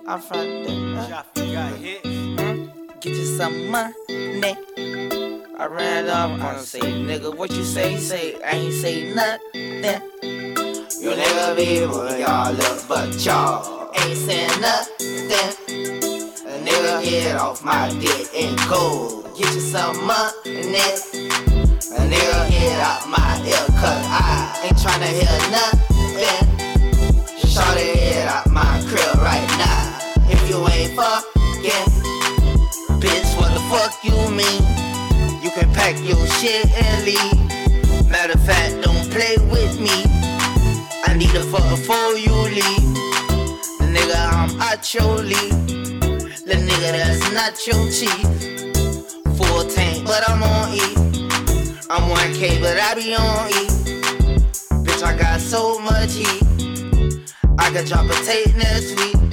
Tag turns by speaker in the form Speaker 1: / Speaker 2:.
Speaker 1: I'm from the get you some money. I ran up on say, nigga, what you say? Say, I ain't say nothing. You nigga be with y'all look, but y'all ain't saying nothing. A nigga get off my dick and go get you some money. A nigga get out my ear, cause I ain't tryna hear nothing. Shawty head out my crib right now. If you ain't fucking, bitch, what the fuck you mean? You can pack your shit and leave. Matter of fact, don't play with me. I need a fuck before you leave. The nigga, I'm at your league. The nigga, that's not your chief. Full tank, but I'm on E. I'm 1K, but I be on E. Bitch, I got so much heat. I could drop a tape next week.